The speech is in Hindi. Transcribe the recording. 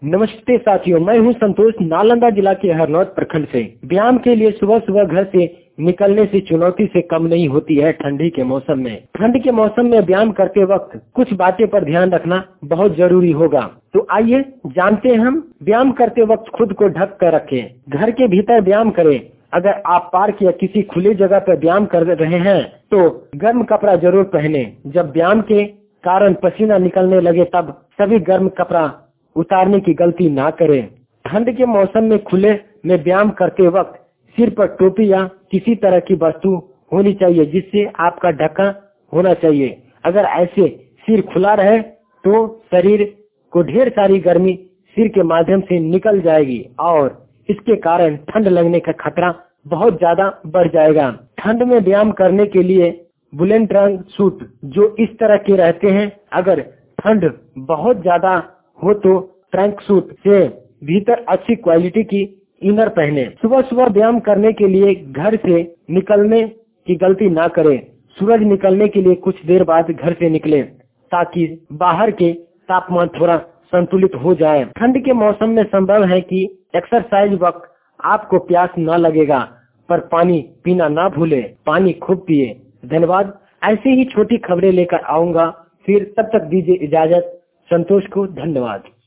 नमस्ते साथियों, मैं हूं संतोष, नालंदा जिला के हरनौत प्रखंड से। व्यायाम के लिए सुबह सुबह घर से निकलने से चुनौती से कम नहीं होती है। ठंडी के मौसम में व्यायाम करते वक्त कुछ बातें पर ध्यान रखना बहुत जरूरी होगा। तो आइए जानते हैं हम। व्यायाम करते वक्त खुद को ढक कर रखें। घर के भीतर व्यायाम करें। अगर आप पार्क या किसी खुली जगह पर व्यायाम कर रहे हैं तो गर्म कपड़ा जरूर पहने। जब व्यायाम के कारण पसीना निकलने लगे तब सभी गर्म कपड़ा उतारने की गलती ना करें। ठंड के मौसम में खुले में व्यायाम करते वक्त सिर पर टोपी या किसी तरह की वस्तु होनी चाहिए जिससे आपका ढक्कन होना चाहिए। अगर ऐसे सिर खुला रहे तो शरीर को ढेर सारी गर्मी सिर के माध्यम से निकल जाएगी और इसके कारण ठंड लगने का खतरा बहुत ज्यादा बढ़ जाएगा। ठंड में व्यायाम करने के लिए वुलन ट्रंक सूट जो इस तरह के रहते हैं। अगर ठंड बहुत ज्यादा हो तो ट्रंक सूट से भीतर अच्छी क्वालिटी की इनर पहने। सुबह सुबह व्यायाम करने के लिए घर से निकलने की गलती ना करें। सूरज निकलने के लिए कुछ देर बाद घर से निकले ताकि बाहर के तापमान थोड़ा संतुलित हो जाए। ठंड के मौसम में संभव है कि एक्सरसाइज वक्त आपको प्यास न लगेगा, पर पानी पीना ना भूले। पानी खूब पिए। धन्यवाद। ऐसे ही छोटी खबरें लेकर आऊंगा फिर, तब तक दीजिए इजाजत। संतोष को धन्यवाद।